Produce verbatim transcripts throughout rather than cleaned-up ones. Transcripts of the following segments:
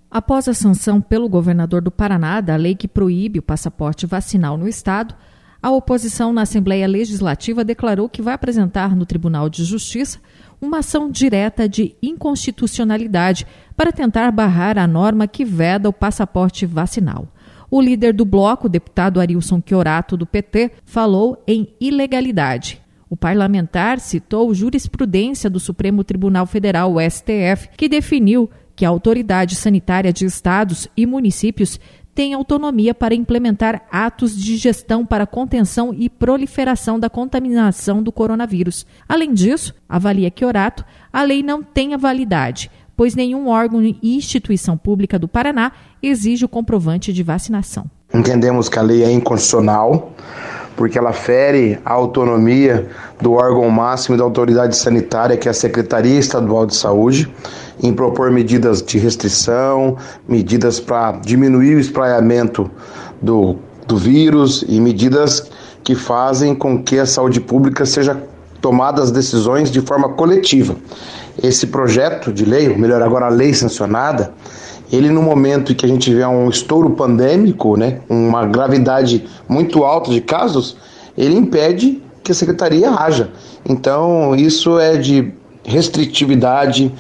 Após a sanção pelo governador do Paraná da lei que proíbe o passaporte vacinal no estado, a oposição na Assembleia Legislativa declarou que vai apresentar no Tribunal de Justiça uma ação direta de inconstitucionalidade para tentar barrar a norma que veda o passaporte vacinal. O líder do bloco, o deputado Arilson Chiorato, do P T, falou em ilegalidade. O parlamentar citou jurisprudência do Supremo Tribunal Federal, o S T F, que definiu que a autoridade sanitária de estados e municípios tem autonomia para implementar atos de gestão para contenção e proliferação da contaminação do coronavírus. Além disso, avalia Chiorato, a lei não tem a validade, pois nenhum órgão e instituição pública do Paraná exige o comprovante de vacinação. Entendemos que a lei é inconstitucional, porque ela fere a autonomia do órgão máximo da autoridade sanitária, que é a Secretaria Estadual de Saúde, em propor medidas de restrição, medidas para diminuir o espraiamento do, do vírus e medidas que fazem com que a saúde pública seja tomada as decisões de forma coletiva. Esse projeto de lei, ou melhor, agora a lei sancionada, ele no momento em que a gente vê um estouro pandêmico, né, uma gravidade muito alta de casos, ele impede que a secretaria haja. Então, isso é de restritividade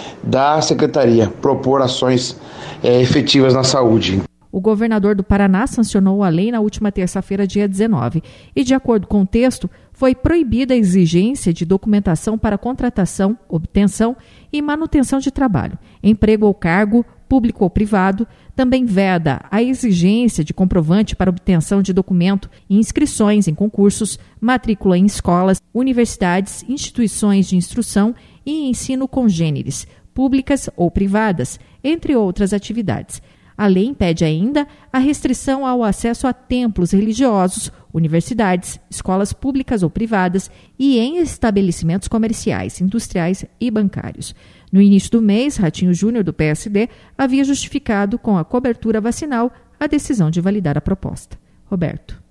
da secretaria, propor ações é, efetivas na saúde. O governador do Paraná sancionou a lei na última terça-feira, dia dezenove, e, de acordo com o texto, foi proibida a exigência de documentação para contratação, obtenção e manutenção de trabalho, emprego ou cargo, público ou privado. Também veda a exigência de comprovante para obtenção de documento e inscrições em concursos, matrícula em escolas, universidades, instituições de instrução e ensino congêneres, públicas ou privadas, entre outras atividades. A lei impede ainda a restrição ao acesso a templos religiosos, universidades, escolas públicas ou privadas e em estabelecimentos comerciais, industriais e bancários. No início do mês, Ratinho Júnior, do P S D, havia justificado com a cobertura vacinal a decisão de validar a proposta. Roberto.